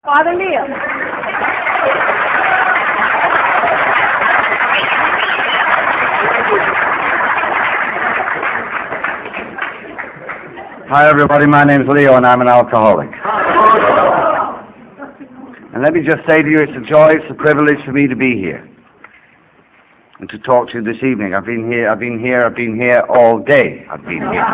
Father Neil. Hi everybody, my name's Leo and I'm an alcoholic. And let me just say to you, it's a joy, it's a privilege for me to be here and to talk to you this evening. I've been here all day. I've been here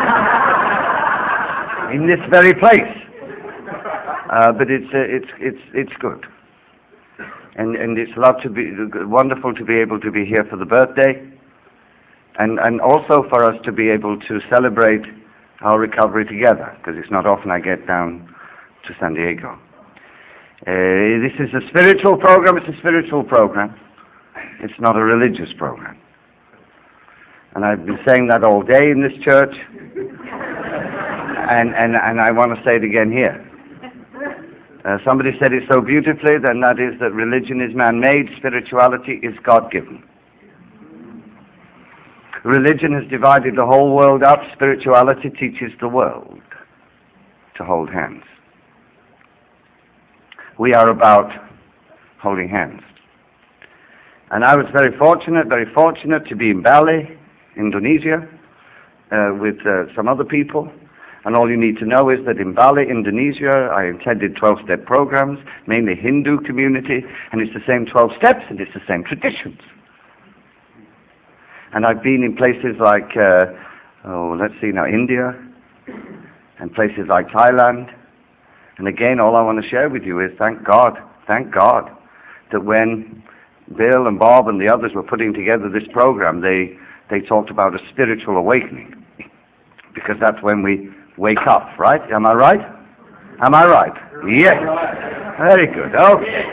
in this very place. But it's good. And it's wonderful to be able to be here for the birthday and also for us to be able to celebrate our recovery together, because it's not often I get down to San Diego. This is a spiritual program. It's a spiritual program. It's not a religious program. And I've been saying that all day in this church, and I want to say it again here. Somebody said it so beautifully, then that is that religion is man-made, spirituality is God-given. Religion has divided the whole world up. Spirituality teaches the world to hold hands. We are about holding hands. And I was very fortunate to be in Bali, Indonesia, with some other people. And all you need to know is that in Bali, Indonesia, I attended 12-step programs, mainly Hindu community, and it's the same 12 steps and it's the same traditions. And I've been in places like, India, and places like Thailand. And again, all I want to share with you is thank God, that when Bill and Bob and the others were putting together this program, they talked about a spiritual awakening. Because that's when we wake up, right? Am I right? Am I right? Yes. Very good. Okay.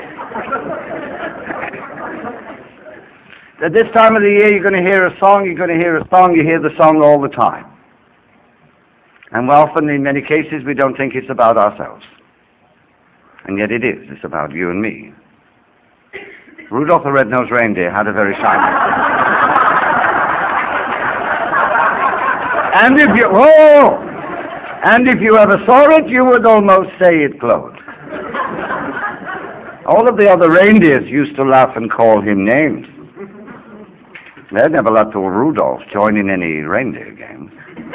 At this time of the year, you're going to hear a song, you hear the song all the time. And often, in many cases, we don't think it's about ourselves. And yet it is. It's about you and me. Rudolph the Red-Nosed Reindeer had a very shiny... And if you ever saw it, you would almost say it glowed. All of the other reindeers used to laugh and call him names. They never let little Rudolph join in any reindeer games.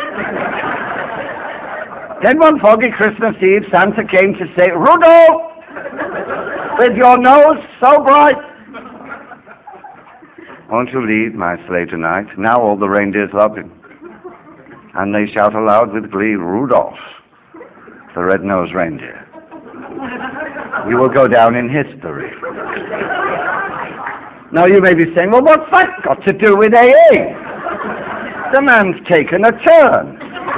Then one foggy Christmas Eve, Santa came to say, "Rudolph, with your nose so bright, won't you lead my sleigh tonight?" Now all the reindeers love him. And they shout aloud with glee, "Rudolph, the Red-Nosed Reindeer. You will go down in history." Now you may be saying, well, what's that got to do with AA? The man's taken a turn.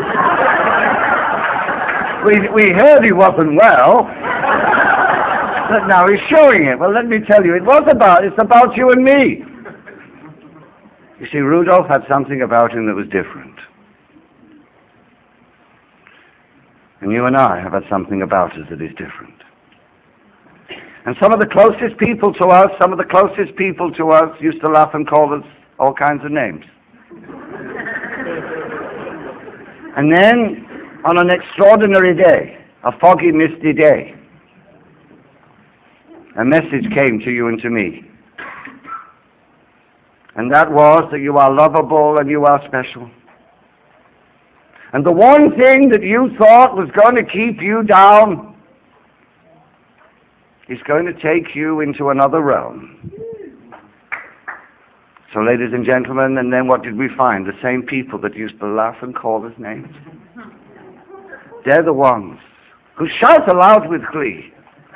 We heard he wasn't well, but now he's showing it. Well, let me tell you, it's about you and me. You see, Rudolph had something about him that was different. And you and I have had something about us that is different. And some of the closest people to us used to laugh and call us all kinds of names. And then, on an extraordinary day, a foggy, misty day, a message came to you and to me. And that was that you are lovable and you are special. And the one thing that you thought was going to keep you down is going to take you into another realm. So, ladies and gentlemen, and then what did we find? The same people that used to laugh and call us names. They're the ones who shout aloud with glee.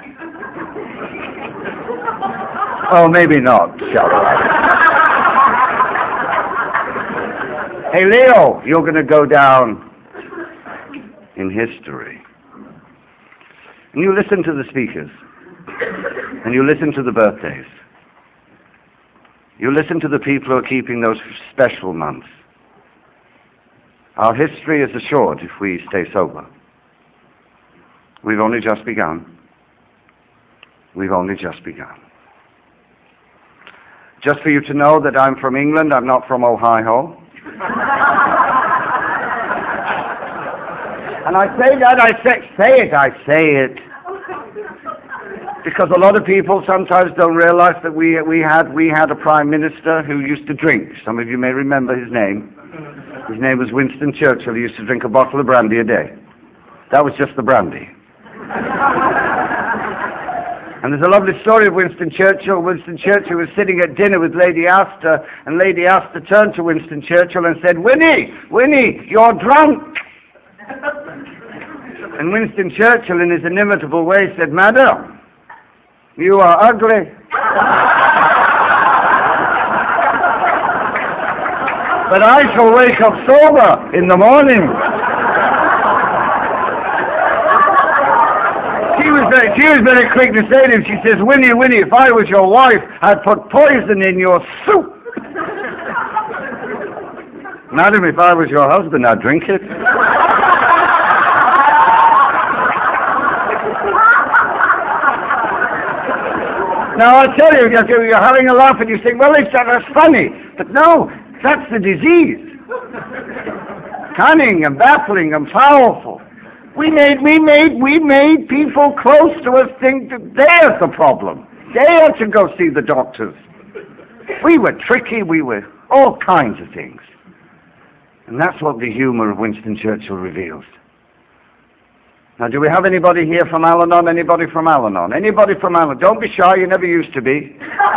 Oh, maybe not shout aloud. Hey, Leo, you're going to go down in history. And you listen to the speakers. And you listen to the birthdays. You listen to the people who are keeping those special months. Our history is assured if we stay sober. We've only just begun. We've only just begun. Just for you to know that I'm from England, I'm not from Ohio. And I say that, I say it. Because a lot of people sometimes don't realize that we had a prime minister who used to drink. Some of you may remember his name. His name was Winston Churchill. He used to drink a bottle of brandy a day. That was just the brandy. And there's a lovely story of Winston Churchill. Winston Churchill was sitting at dinner with Lady Astor, and Lady Astor turned to Winston Churchill and said, Winnie, you're drunk. And Winston Churchill, in his inimitable way, said, Madam, you are ugly. But I shall wake up sober in the morning. She was very quick to say to him, she says, Winnie, if I was your wife, I'd put poison in your soup. Madam, if I was your husband, I'd drink it. Now, I tell you, you're having a laugh and you think, well, that's funny. But no, that's the disease. Cunning and baffling and powerful. We made people close to us think that they're the problem. They had to go see the doctors. We were tricky, we were all kinds of things. And that's what the humor of Winston Churchill reveals. Now, do we have anybody here from Al-Anon? Anybody from Al-Anon? Anybody from Al-Anon? Don't be shy, you never used to be.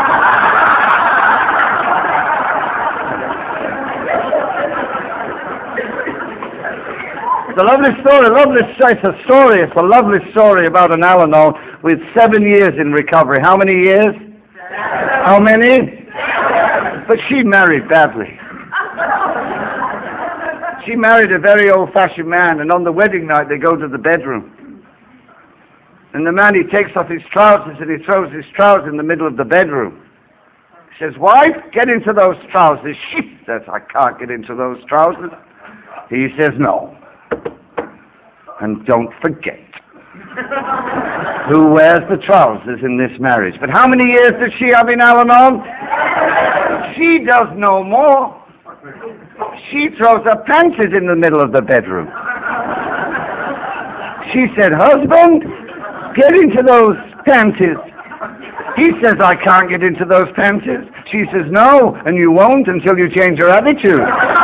It's a lovely story, it's a lovely story about an Al-Anon with 7 years in recovery. How many years? 7. How many? 7. But she married badly. She married a very old-fashioned man, and on the wedding night they go to the bedroom. And the man, he takes off his trousers and he throws his trousers in the middle of the bedroom. He says, wife, get into those trousers. She says, I can't get into those trousers. He says, no. And don't forget who wears the trousers in this marriage. But how many years does she have in Al-Anon? She does no more. She throws her panties in the middle of the bedroom. She said, husband, get into those panties. He says, I can't get into those panties. She says, no, and you won't until you change your attitude.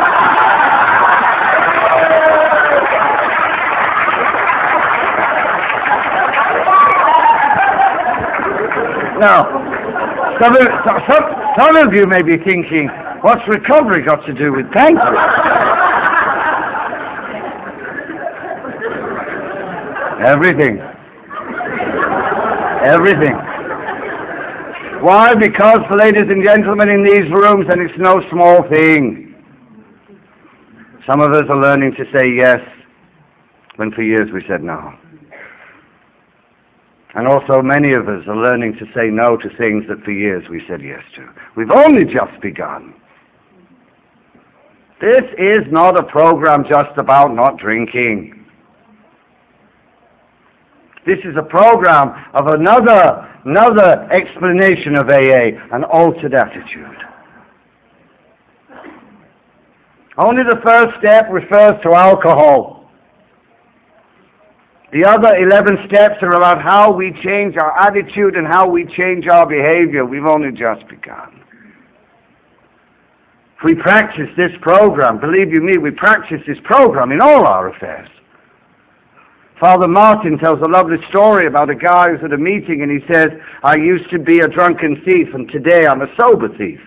Now, some of you may be thinking, what's recovery got to do with panties? Everything. Everything. Why? Because, ladies and gentlemen, in these rooms, and it's no small thing, some of us are learning to say yes, when for years we said no. And also many of us are learning to say no to things that for years we said yes to. We've only just begun. This is not a program just about not drinking. This is a program of another explanation of AA, an altered attitude. Only the first step refers to alcohol. The other 11 steps are about how we change our attitude and how we change our behavior. We've only just begun. If we practice this program, believe you me, we practice this program in all our affairs. Father Martin tells a lovely story about a guy who's at a meeting and he says, I used to be a drunken thief and today I'm a sober thief.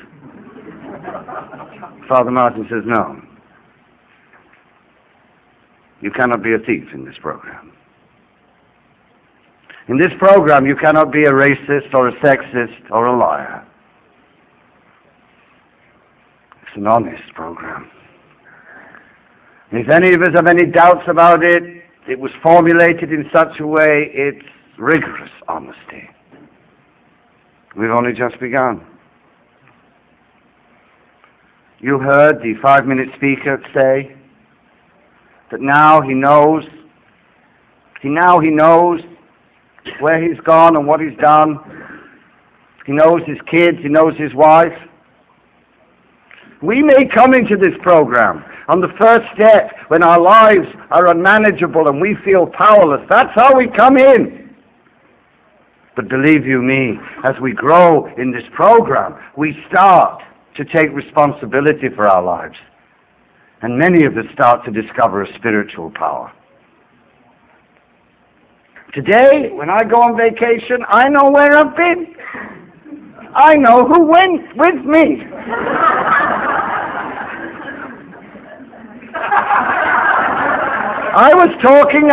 Father Martin says, no. You cannot be a thief in this program. In this program, you cannot be a racist or a sexist or a liar. It's an honest program. And if any of us have any doubts about it, it was formulated in such a way, it's rigorous honesty. We've only just begun. You heard the 5-minute speaker say that now he knows where he's gone and what he's done. He knows his kids, he knows his wife. We may come into this program on the first step when our lives are unmanageable and we feel powerless. That's how we come in. But believe you me, as we grow in this program, we start to take responsibility for our lives. And many of us start to discover a spiritual power. Today, when I go on vacation, I know where I've been. I know who went with me. I was talking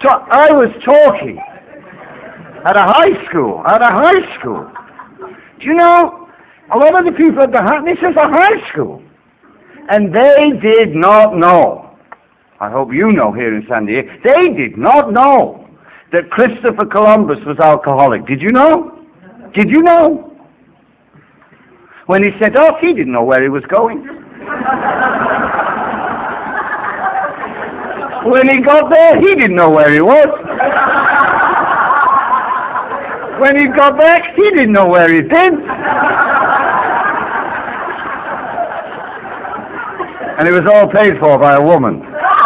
at a high school. Do you know, a lot of the people at this is a high school. And they did not know, I hope you know here in San Diego, they did not know that Christopher Columbus was alcoholic. Did you know? Did you know? When he set off, he didn't know where he was going. When he got there, he didn't know where he was. When he got back, he didn't know where he'd been. And it was all paid for by a woman.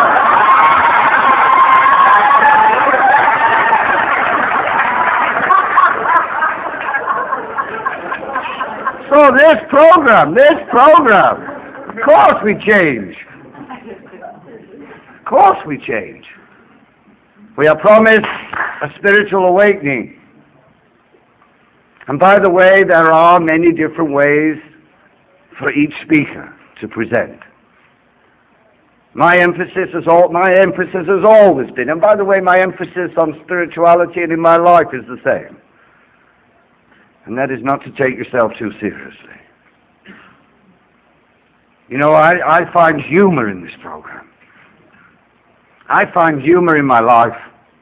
So this program, of course we change. Of course we change. We are promised a spiritual awakening. And by the way, there are many different ways for each speaker to present. My emphasis has always been, and by the way, my emphasis on spirituality and in my life is the same. And that is not to take yourself too seriously. You know, I find humor in this program. I find humor in my life.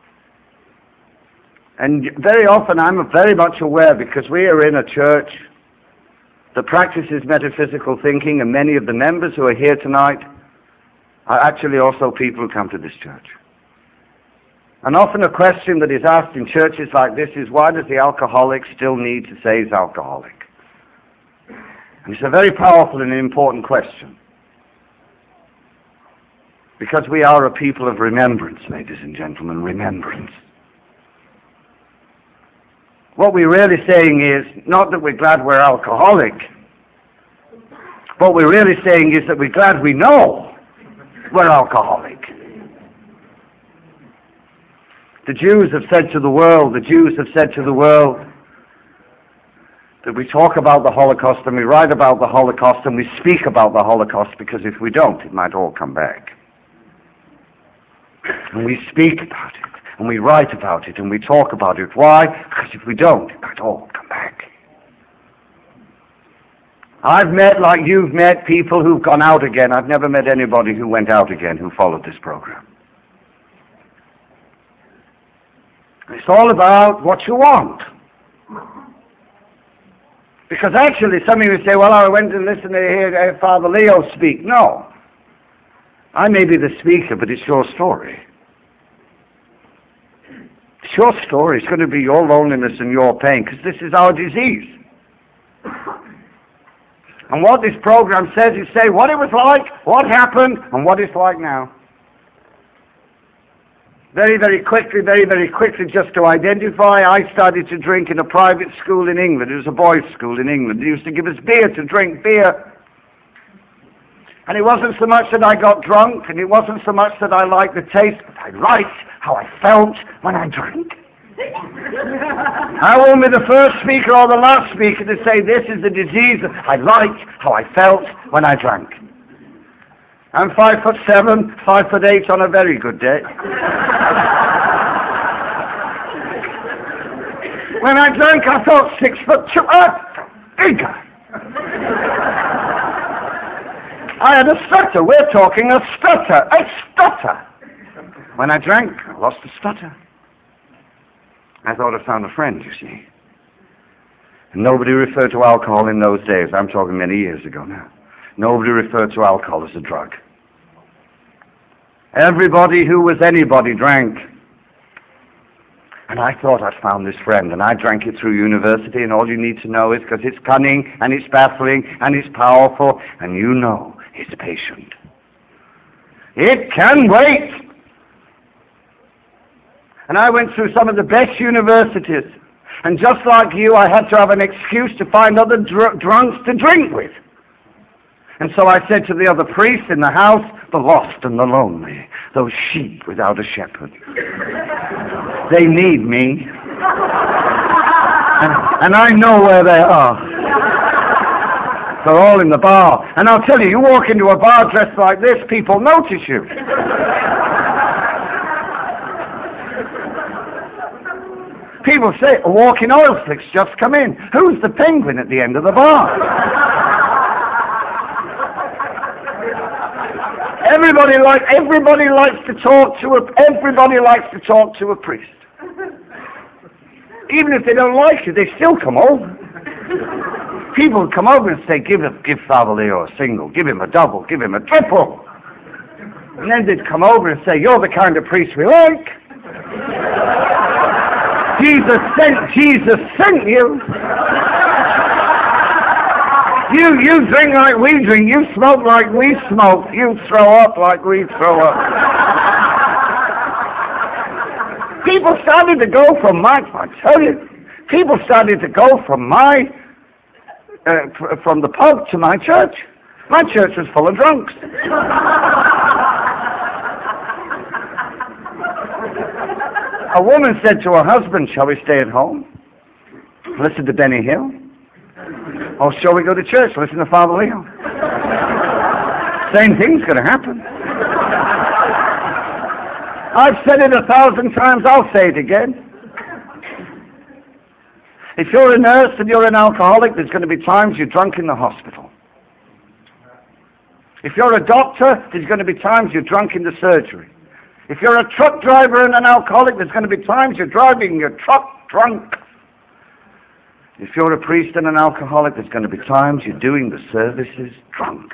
And very often I'm very much aware, because we are in a church that practices metaphysical thinking, and many of the members who are here tonight are actually also people who come to this church. And often a question that is asked in churches like this is, why does the alcoholic still need to say he's alcoholic? And it's a very powerful and important question. Because we are a people of remembrance, ladies and gentlemen, remembrance. What we're really saying is, not that we're glad we're alcoholic. What we're really saying is that we're glad we know we're alcoholic. The Jews have said to the world that we talk about the Holocaust and we write about the Holocaust and we speak about the Holocaust, because if we don't, it might all come back. And we speak about it, and we write about it, and we talk about it. Why? Because if we don't, it might all come back. I've met, like you've met, people who've gone out again. I've never met anybody who went out again who followed this program. It's all about what you want. Because actually, some of you say, well, I went and listened to hear Father Leo speak. No. I may be the speaker, but it's your story. It's your story. It's going to be your loneliness and your pain, because this is our disease. And what this program says is say what it was like, what happened, and what it's like now. Very, very quickly, just to identify, I started to drink in a private school in England. It was a boys' school in England. They used to give us beer to drink, beer. And it wasn't so much that I got drunk, and it wasn't so much that I liked the taste, but I liked how I felt when I drank. I won't be the first speaker or the last speaker to say this is the disease. I liked how I felt when I drank. I'm 5'7", 5'8" on a very good day. When I drank, I felt 6'2", big guy. I had a stutter. We're talking a stutter. When I drank, I lost the stutter. I thought I found a friend, you see. And nobody referred to alcohol in those days. I'm talking many years ago now. Nobody referred to alcohol as a drug. Everybody who was anybody drank. And I thought I'd found this friend, and I drank it through university, and all you need to know is because it's cunning, and it's baffling, and it's powerful, and you know it's patient. It can wait. And I went through some of the best universities, And just like you, I had to have an excuse to find other drunks to drink with. And so I said to the other priests in the house, the lost and the lonely, those sheep without a shepherd. They need me. And I know where they are. They're all in the bar. And I'll tell you, you walk into a bar dressed like this, people notice you. People say, a walking oil slick's just come in. Who's the penguin at the end of the bar? Everybody likes to talk to a priest. Even if they don't like you, they still come over. People come over and say, give Father Leo a single, give him a double, give him a triple. And then they'd come over and say, you're the kind of priest we like. Jesus sent you. You drink like we drink, you smoke like we smoke, you throw up like we throw up. People started to go from from the pub to my church. My church was full of drunks. A woman said to her husband, shall we stay at home? Listen to Benny Hill. Or shall we go to church? Listen to Father Leo. Same thing's going to happen. I've said it 1,000 times, I'll say it again. If you're a nurse and you're an alcoholic, there's going to be times you're drunk in the hospital. If you're a doctor, there's going to be times you're drunk in the surgery. If you're a truck driver and an alcoholic, there's going to be times you're driving your truck drunk. If you're a priest and an alcoholic, there's going to be times you're doing the services drunk.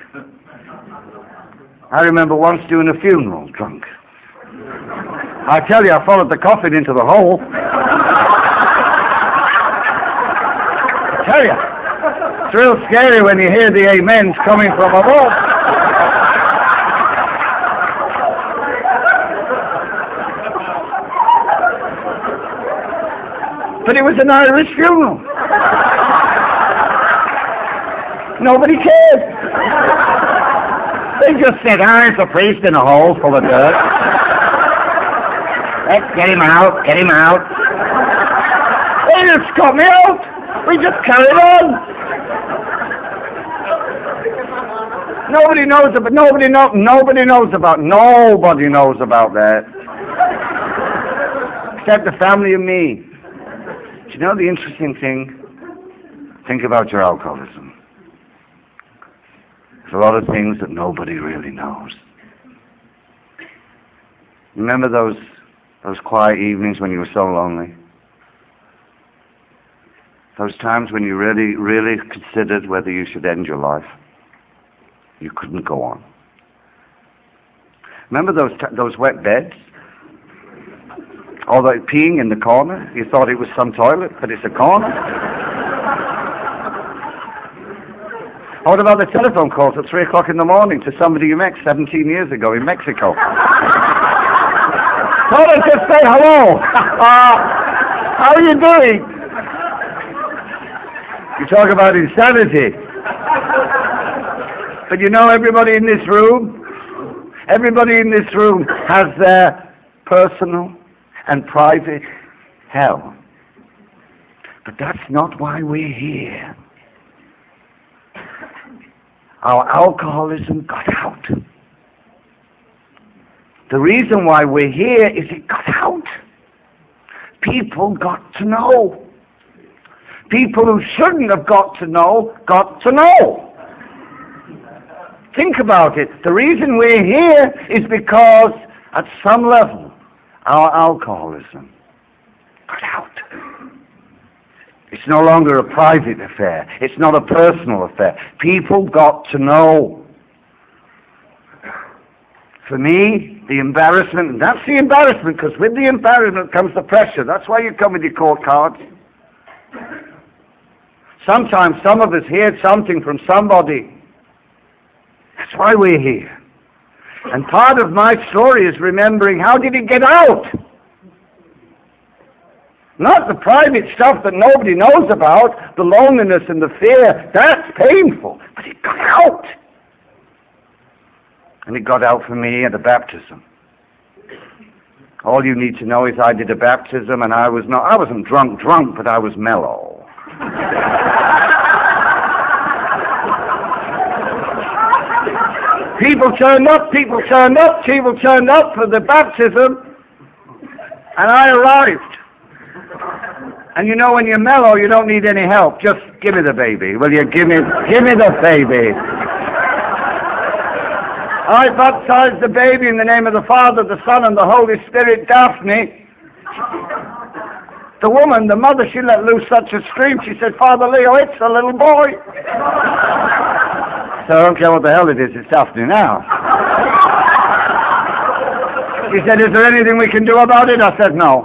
I remember once doing a funeral drunk. I tell you, I followed the coffin into the hole. I tell you, it's real scary when you hear the amens coming from above. But it was an Irish funeral. Nobody cared. They just said, it's a priest in a hole full of dirt. Let's get him out. They just got me out. We just carried on. Nobody knows about that. Except the family and me. Do you know the interesting thing? Think about your alcoholism. There's a lot of things that nobody really knows. Remember those quiet evenings when you were so lonely? Those times when you really, really considered whether you should end your life? You couldn't go on. Remember those wet beds? All that peeing in the corner? You thought it was some toilet, but it's a corner. What about the telephone calls at 3 o'clock in the morning to somebody you met 17 years ago in Mexico? Thought I'd just say hello. How are you doing? You talk about insanity. But you know, everybody in this room has their personal and private hell. But that's not why we're here. Our alcoholism got out. The reason why we're here is it got out. People got to know. People who shouldn't have got to know. Think about it. The reason we're here is because at some level our alcoholism got out. It's no longer a private affair. It's not a personal affair. People got to know. For me, the embarrassment, and that's the embarrassment, because with the embarrassment comes the pressure. That's why you come with your court cards. Sometimes some of us heard something from somebody. That's why we're here. And part of my story is remembering, how did it get out? Not the private stuff that nobody knows about, the loneliness and the fear. That's painful. But it got out. And it got out for me at a baptism. All you need to know is I did a baptism and I wasn't drunk, but I was mellow. People turned up for the baptism, and I arrived. And you know when you're mellow, you don't need any help. Just give me the baby. Will you give me the baby? I baptized the baby in the name of the Father, the Son, and the Holy Spirit. Daphne, the woman, the mother, she let loose such a scream. She said, Father Leo, it's a little boy. So I don't care what the hell it is, it's Daphne now. She said, is there anything we can do about it? I said, no.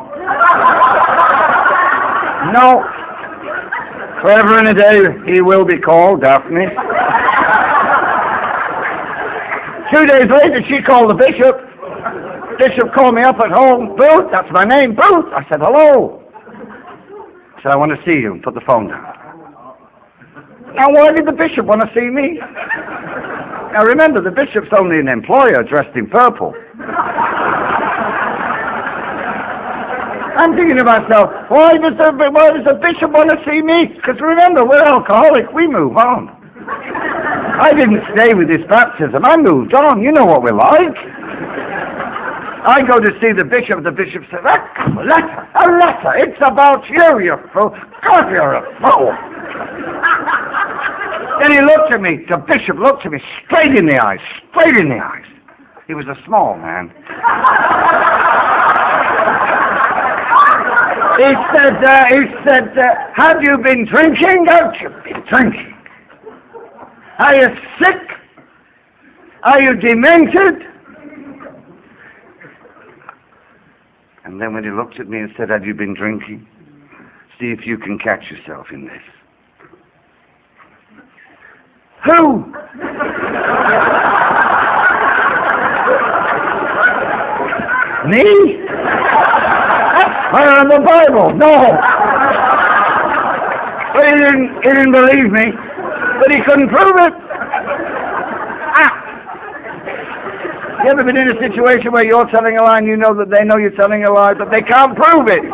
No. Forever and a day, he will be called Daphne. 2 days later, she called the bishop. Bishop called me up at home. Booth, that's my name, Booth. I said, hello. I said, I want to see you. Put the phone down. Now, why did the bishop want to see me? Now, remember, the bishop's only an employer dressed in purple. I'm thinking to myself, why does the bishop want to see me? Because remember, we're alcoholics. We move on. I didn't stay with this baptism. I moved on. You know what we're like. I go to see the bishop. The bishop says, a letter. It's about you, you fool. God, you're a fool. Then he looked at me. The bishop looked at me straight in the eyes. He was a small man. He said, have you been drinking? Have you been drinking? Are you sick? Are you demented? And then when he looked at me and said, have you been drinking? See if you can catch yourself in this. Who? Me? Where in the Bible? No. But he didn't believe me. But he couldn't prove it. You ever been in a situation where you're telling a lie and you know that they know you're telling a lie, but they can't prove it?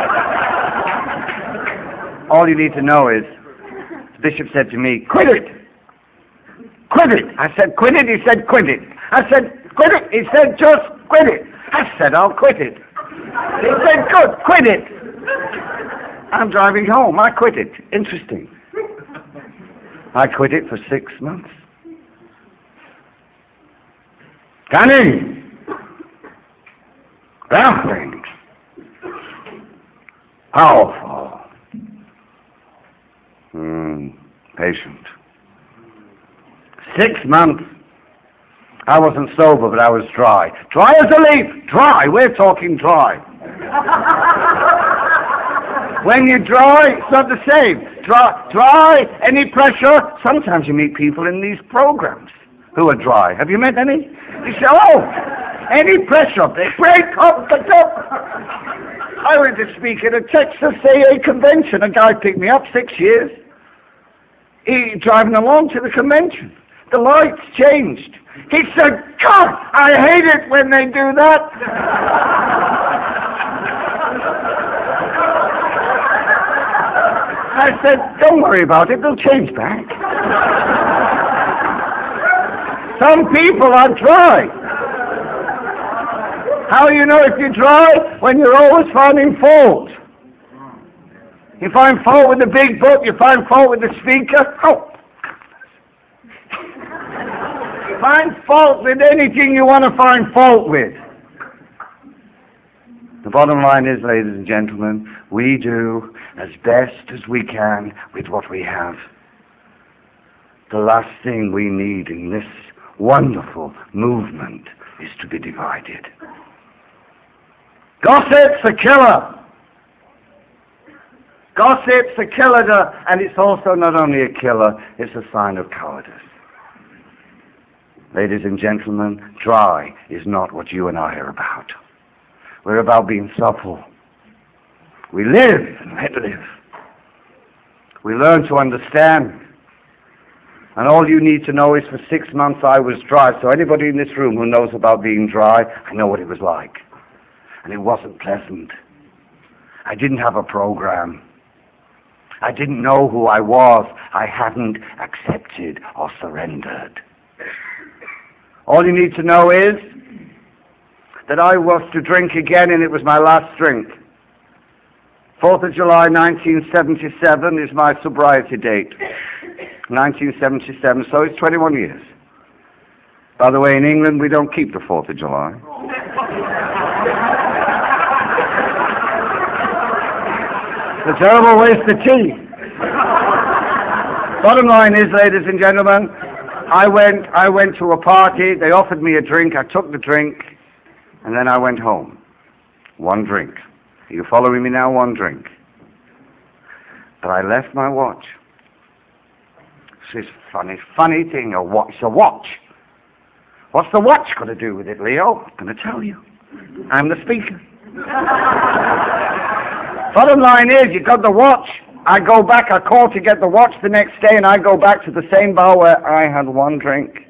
All you need to know is, the bishop said to me, quit it. Quit it. I said, quit it. He said, quit it. I said, quit it. He said, just quit it. I said, I'll quit it. He said, good, quit it. I'm driving home. I quit it. Interesting. I quit it for 6 months. Cunning. Baffling. Powerful. Patient. 6 months. I wasn't sober, but I was dry. Dry as a leaf. Dry. We're talking dry. When you're dry, it's not the same. Dry, any pressure. Sometimes you meet people in these programs who are dry. Have you met any? You say, oh, any pressure. They break up the top. I went to speak at a Texas AA convention. A guy picked me up, 6 years. He driving along to the convention. The lights changed. He said, God, I hate it when they do that. I said, don't worry about it, they'll change back. Some people are dry. How do you know if you're dry? When you're always finding fault. You find fault with the big book, you find fault with the speaker. Oh. Find fault with anything you want to find fault with. The bottom line is, ladies and gentlemen, we do as best as we can with what we have. The last thing we need in this wonderful movement is to be divided. Gossip's a killer. Gossip's a killer, and it's also not only a killer, it's a sign of cowardice. Ladies and gentlemen, dry is not what you and I are about. We're about being supple. We live and let live. We learn to understand. And all you need to know is for 6 months I was dry. So anybody in this room who knows about being dry, I know what it was like. And it wasn't pleasant. I didn't have a program. I didn't know who I was. I hadn't accepted or surrendered. All you need to know is that I was to drink again, and it was my last drink. 4th of July 1977 is my sobriety date. 1977, so it's 21 years. By the way, in England we don't keep the 4th of July. It's a terrible waste of tea. Bottom line is, ladies and gentlemen, I went to a party, they offered me a drink, I took the drink, and then I went home. One drink. Are you following me now? One drink. But I left my watch. This funny thing, a watch. What's the watch got to do with it, Leo? I'm going to tell you. I'm the speaker. Bottom line is, you got the watch. I go back, I call to get the watch the next day, and I go back to the same bar where I had one drink.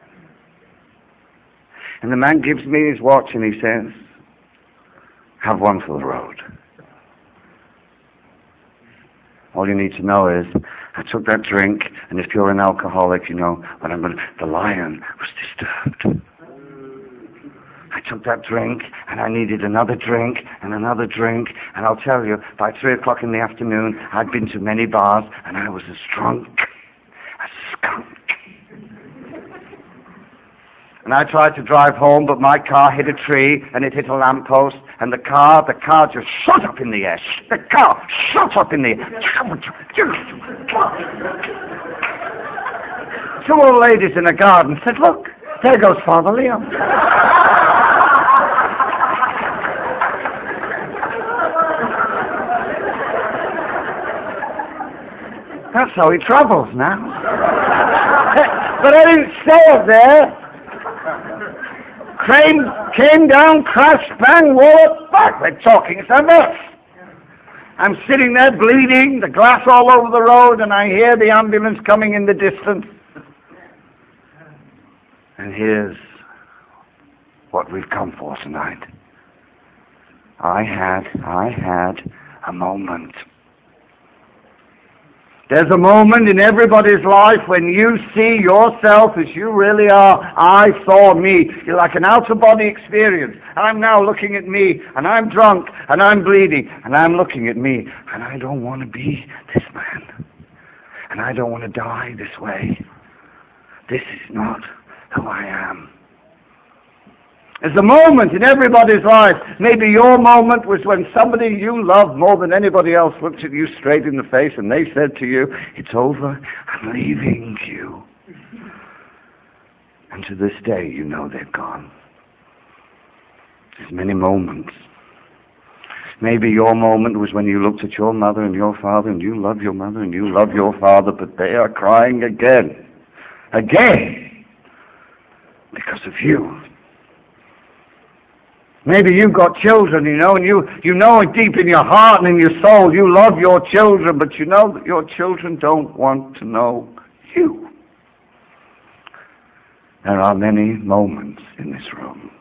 And the man gives me his watch and he says, have one for the road. All you need to know is, I took that drink, and if you're an alcoholic, you know, the lion was disturbed. I took that drink, and I needed another drink, and another drink, and I'll tell you, by 3 o'clock in the afternoon, I'd been to many bars, and I was as drunk as a skunk. And I tried to drive home, but my car hit a tree, and it hit a lamppost, and the car just shot up in the air. The car shot up in the air. 2 old ladies in a garden said, look, there goes Father Leo. That's how he travels now. But I didn't stay up there. Crane came down, crashed, bang, wallop, back. We're talking, it's a mess. I'm sitting there bleeding, the glass all over the road, and I hear the ambulance coming in the distance. And here's what we've come for tonight. I had a moment. There's a moment in everybody's life when you see yourself as you really are. I saw me. You're like an out-of-body experience. I'm now looking at me, and I'm drunk, and I'm bleeding, and I'm looking at me, and I don't want to be this man. And I don't want to die this way. This is not who I am. There's a moment in everybody's life. Maybe your moment was when somebody you loved more than anybody else looked at you straight in the face and they said to you, it's over, I'm leaving you. And to this day, you know they're gone. There's many moments. Maybe your moment was when you looked at your mother and your father and you love your mother and you love your father, but they are crying again. Again. Because of you. Maybe you've got children, you know, and you know it deep in your heart and in your soul. You love your children, but you know that your children don't want to know you. There are many moments in this room.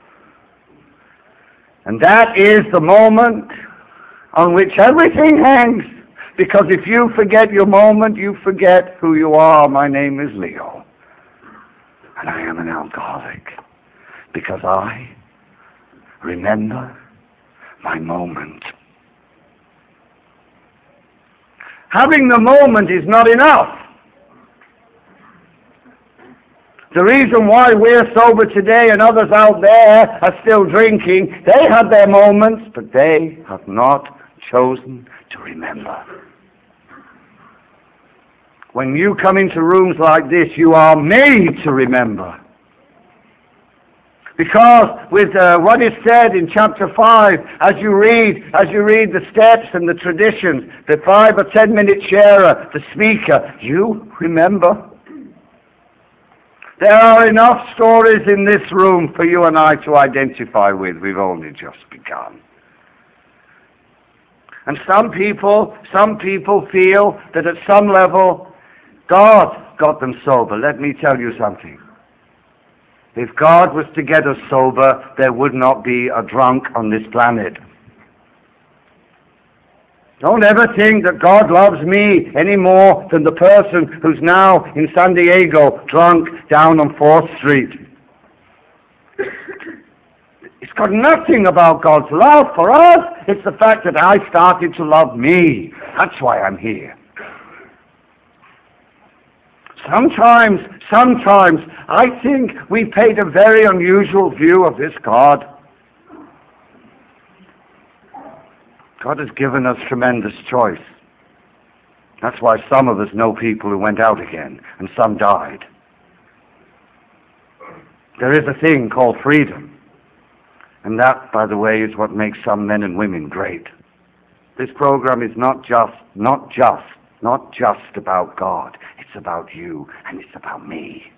And that is the moment on which everything hangs. Because if you forget your moment, you forget who you are. My name is Leo. And I am an alcoholic. Because I remember my moment. Having the moment is not enough. The reason why we're sober today and others out there are still drinking, they had their moments, but they have not chosen to remember. When you come into rooms like this, you are made to remember. Because with what is said in chapter 5, as you read the steps and the traditions, the 5 or 10 minute sharer, the speaker, you remember. There are enough stories in this room for you and I to identify with. We've only just begun. And some people feel that at some level, God got them sober. Let me tell you something. If God was to get us sober, there would not be a drunk on this planet. Don't ever think that God loves me any more than the person who's now in San Diego drunk down on 4th Street. It's got nothing about God's love for us. It's the fact that I started to love me. That's why I'm here. Sometimes I think we paid a very unusual view of this God. God has given us tremendous choice. That's why some of us know people who went out again, and some died. There is a thing called freedom. And that, by the way, is what makes some men and women great. This program is not just about God. It's about you, and it's about me.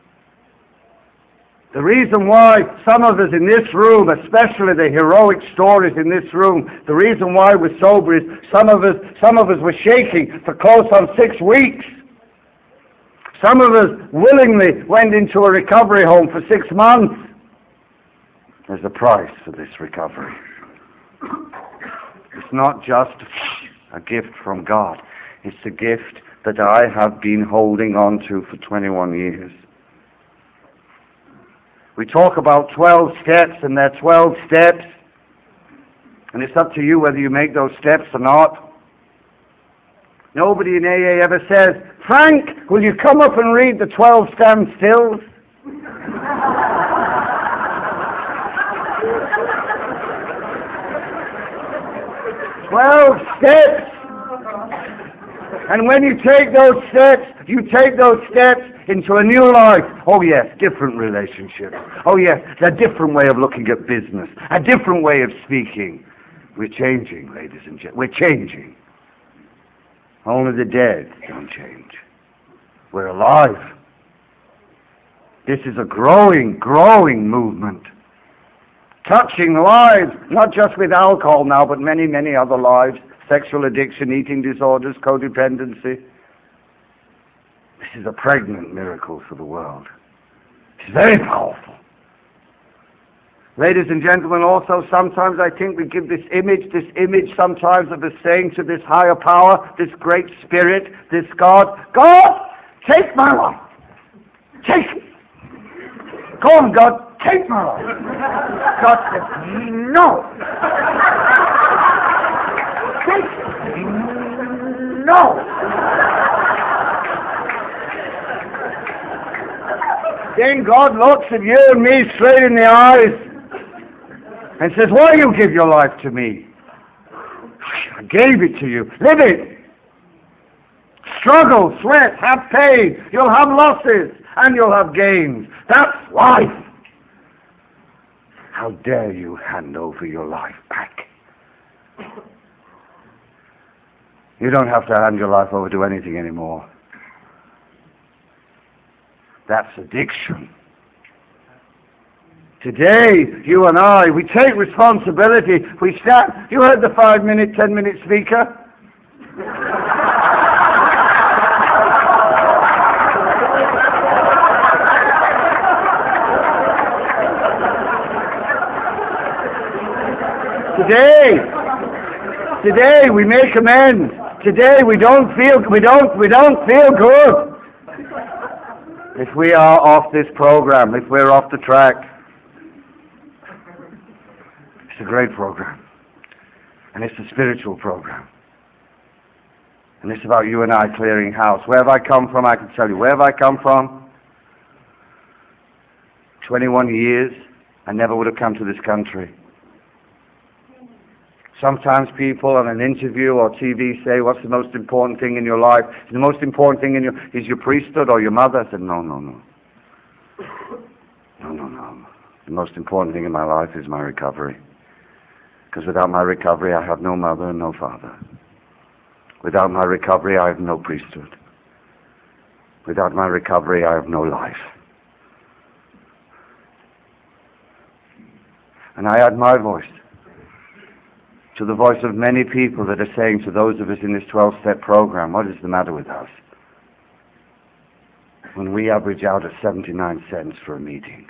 The reason why some of us in this room, especially the heroic stories in this room, the reason why we're sober is some of us were shaking for close on 6 weeks. Some of us willingly went into a recovery home for 6 months. There's a price for this recovery. It's not just a gift from God. It's a gift that I have been holding on to for 21 years. We talk about 12 steps, and they're 12 steps. And it's up to you whether you make those steps or not. Nobody in AA ever says, Frank, will you come up and read the 12 standstills? 12 steps. And when you take those steps into a new life. Oh yes, different relationships. Oh yes, a different way of looking at business. A different way of speaking. We're changing, ladies and gentlemen. We're changing. Only the dead don't change. We're alive. This is a growing movement. Touching lives, not just with alcohol now, but many, many other lives. Sexual addiction, eating disorders, codependency. This is a pregnant miracle for the world. It's very powerful. Ladies and gentlemen, also sometimes I think we give this image sometimes of us saying to this higher power, this great spirit, this God, take my life. Take it. Go on, God, take my life. God says, no. Take it. No. Then God looks at you and me straight in the eyes and says, why you give your life to me? I gave it to you. Live it. Struggle, sweat, have pain. You'll have losses and you'll have gains. That's life. How dare you hand over your life back? You don't have to hand your life over to anything anymore. That's addiction. Today, you and I, we take responsibility. We stand. You heard the 5-minute, 10-minute speaker? Today we make amends. Today we don't feel good. If we are off this program, if we're off the track. It's a great program. And it's a spiritual program. And it's about you and I clearing house. Where have I come from? I can tell you. Where have I come from? 21 years. I never would have come to this country. Sometimes people on an interview or TV say, what's the most important thing in your life? The most important thing is your priesthood or your mother? I said, no. No. The most important thing in my life is my recovery. Because without my recovery, I have no mother and no father. Without my recovery, I have no priesthood. Without my recovery, I have no life. And I add my voice. to the voice of many people that are saying to those of us in this 12-step program, what is the matter with us? When we average out at 79 cents for a meeting.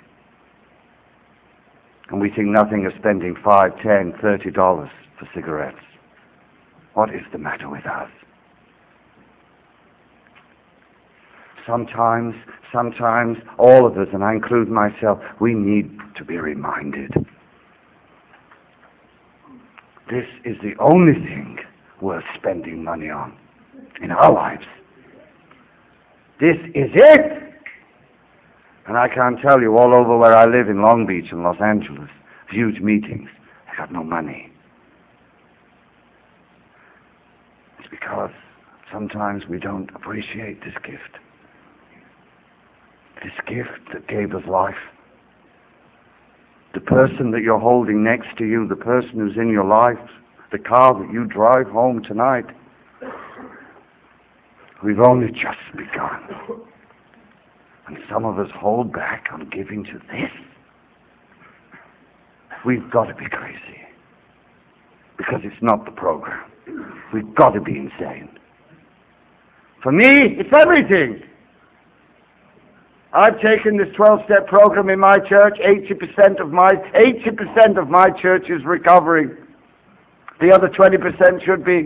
And we think nothing of spending $5, $10, $30 for cigarettes. What is the matter with us? Sometimes, all of us, and I include myself, we need to be reminded. This is the only thing worth spending money on in our lives. This is it! And I can't tell you, all over where I live in Long Beach and Los Angeles, huge meetings, I got no money. It's because sometimes we don't appreciate this gift. This gift that gave us life. The person that you're holding next to you, the person who's in your life, the car that you drive home tonight. We've only just begun. And some of us hold back on giving to this. We've got to be crazy. Because it's not the program. We've got to be insane. For me, it's everything. I've taken this 12-step program in my church. 80% of my church is recovering. The other 20% should be.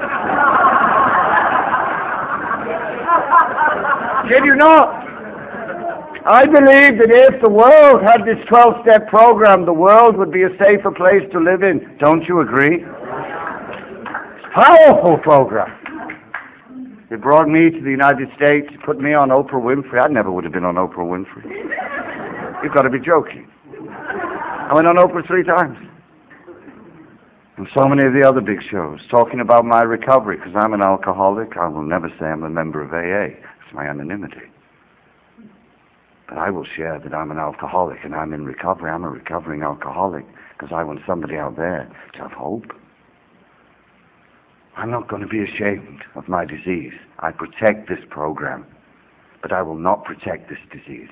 Kid you not? I believe that if the world had this 12-step program, the world would be a safer place to live in. Don't you agree? Powerful program. They brought me to the United States, put me on Oprah Winfrey. I never would have been on Oprah Winfrey. You've got to be joking. I went on Oprah 3 times. And so many of the other big shows, talking about my recovery, because I'm an alcoholic. I will never say I'm a member of AA. It's my anonymity. But I will share that I'm an alcoholic and I'm in recovery. I'm a recovering alcoholic because I want somebody out there to have hope. I'm not going to be ashamed of my disease. I protect this program, but I will not protect this disease.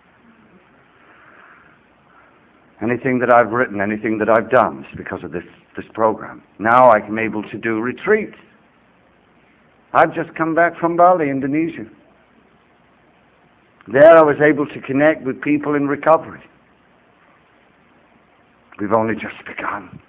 Anything that I've written, anything that I've done is because of this program. Now I'm able to do retreats. I've just come back from Bali, Indonesia. There I was able to connect with people in recovery. We've only just begun.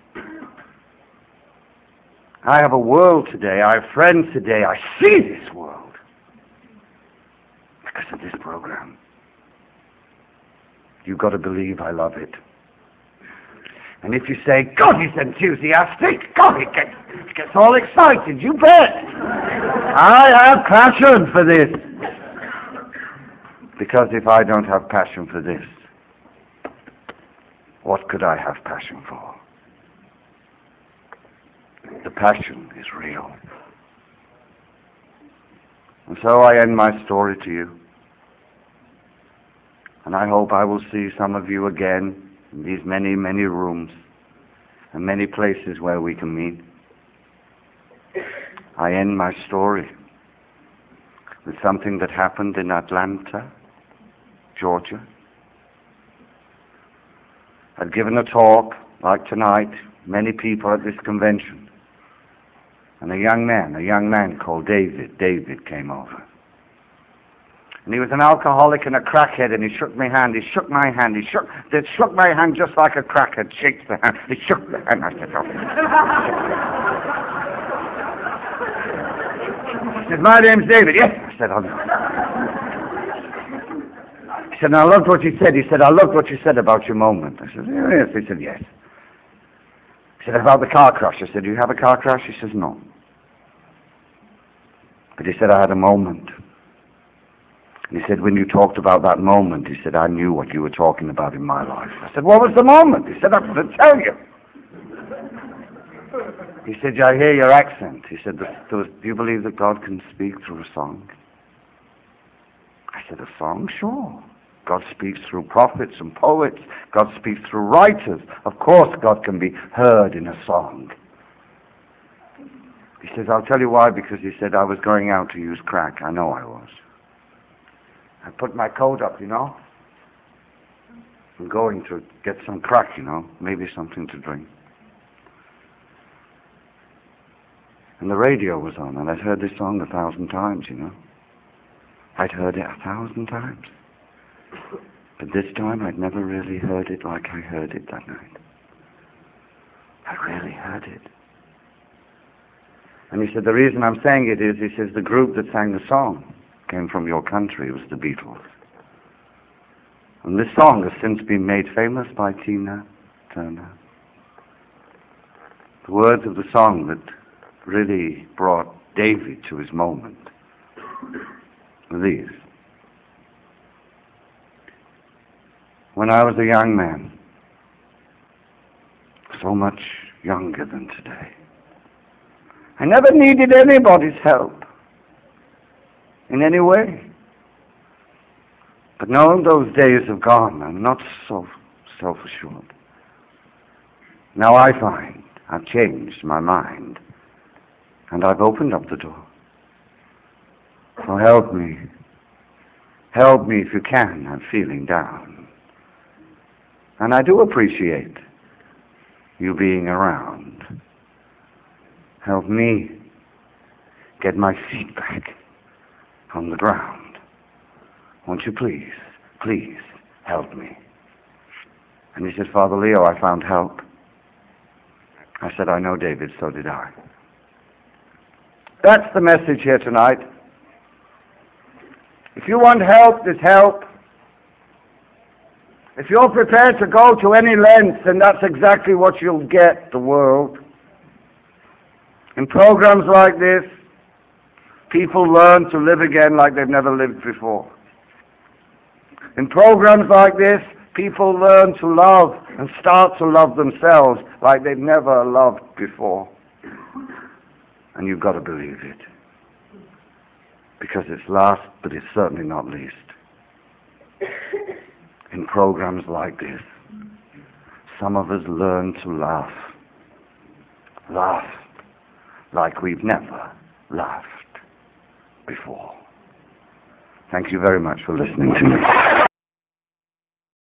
I have a world today. I have friends today. I see this world because of this program. You've got to believe I love it. And if you say, God, he's enthusiastic, God, he gets all excited, you bet. I have passion for this. Because if I don't have passion for this, what could I have passion for? The passion is real. And so I end my story to you. And I hope I will see some of you again in these many, many rooms and many places where we can meet. I end my story with something that happened in Atlanta, Georgia. I'd given a talk, like tonight, many people at this convention. And a young man called David came over. And he was an alcoholic and a crackhead, and he shook my hand, he shook my hand, he shook my hand just like a crackhead shakes the hand. He shook the hand. I said, oh. He said, my name's David. Yes. I said, oh no. He said, I loved what you said. He said, I loved what you said about your moment. I said, yes. He said, yes. He said, about the car crash. I said, do you have a car crash? He says, no. But he said, I had a moment. And he said, when you talked about that moment, he said, I knew what you were talking about in my life. I said, what was the moment? He said, I'm going to tell you. He said, I hear your accent. He said, do you believe that God can speak through a song? I said, a song? Sure. God speaks through prophets and poets. God speaks through writers. Of course God can be heard in a song. He says, I'll tell you why, because he said, I was going out to use crack. I know I was. I put my coat up, I'm going to get some crack, maybe something to drink. And the radio was on, and I'd heard this song 1,000 times, you know. I'd heard it 1,000 times. But this time I'd never really heard it like I heard it that night. I really heard it. And he said, the reason I'm saying it is, he says, the group that sang the song came from your country. It was the Beatles. And this song has since been made famous by Tina Turner. The words of the song that really brought David to his moment were these. When I was a young man, so much younger than today, I never needed anybody's help in any way. But now those days have gone. I'm not so self-assured. Now I find I've changed my mind, and I've opened up the door. So help me if you can. I'm feeling down. And I do appreciate you being around. Help me get my feet back on the ground. Won't you please help me? And he said, Father Leo, I found help. I said, I know, David, so did I. That's the message here tonight. If you want help, there's help. If you're prepared to go to any length, then that's exactly what you'll get, the world. In programs like this, people learn to live again like they've never lived before. In programs like this, people learn to love and start to love themselves like they've never loved before. And you've got to believe it. Because it's last, but it's certainly not least. In programs like this, some of us learn to laugh. Laugh like we've never laughed before. Thank you very much for listening to me.